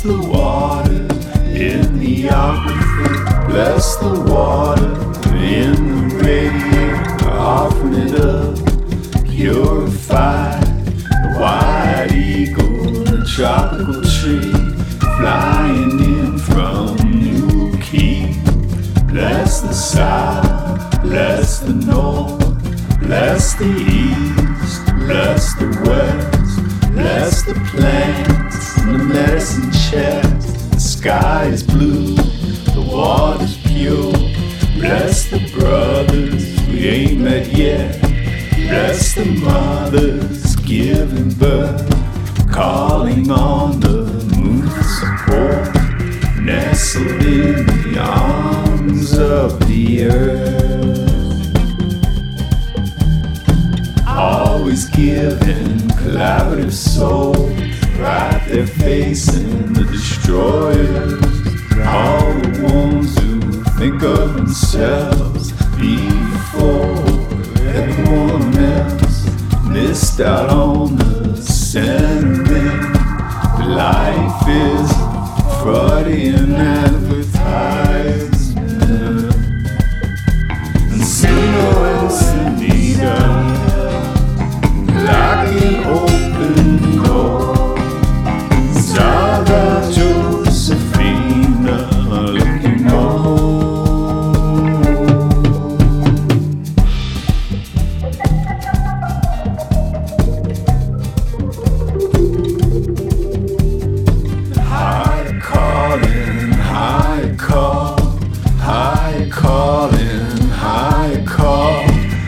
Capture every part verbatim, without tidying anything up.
the water in the aquifer. Bless the water in the radiator. Offering it up, purified. The white eagle, the tropical tree, flying in from New Key. Bless the south, bless the north, bless the east, bless the west, bless the plants and the medicine chest. The sky is blue, the water's pure. Bless the brothers we ain't met yet. Bless the mothers giving birth, calling on the moon's support. Nestled in the arms of the earth. Always giving collaborative souls, right there facing the destroyers. All the ones who think of themselves before everyone else. Missed out on the sentiment. Life is Freudian advertisement. And Sino and Sunita, like an open door. Zara Josephina, looking more. High calling, high call, high calling, high call.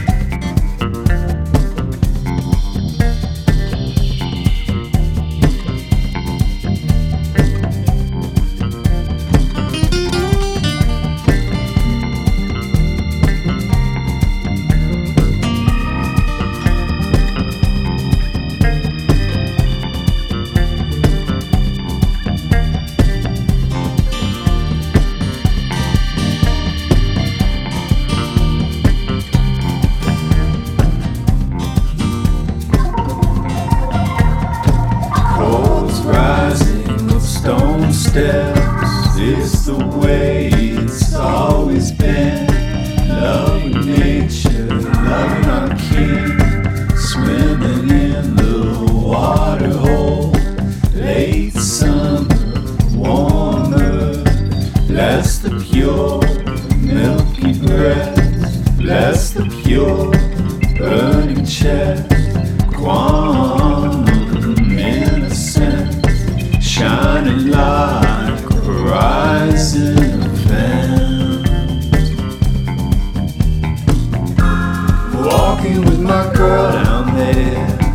Rising of stone steps, it's the way it's always been. Loving nature, loving our king, swimming in the water hole. Late summer, warm earth, bless the pure, milky breath, bless the pure, burning chest, quantum innocence, shining like a horizon event. Walking with my girl down there,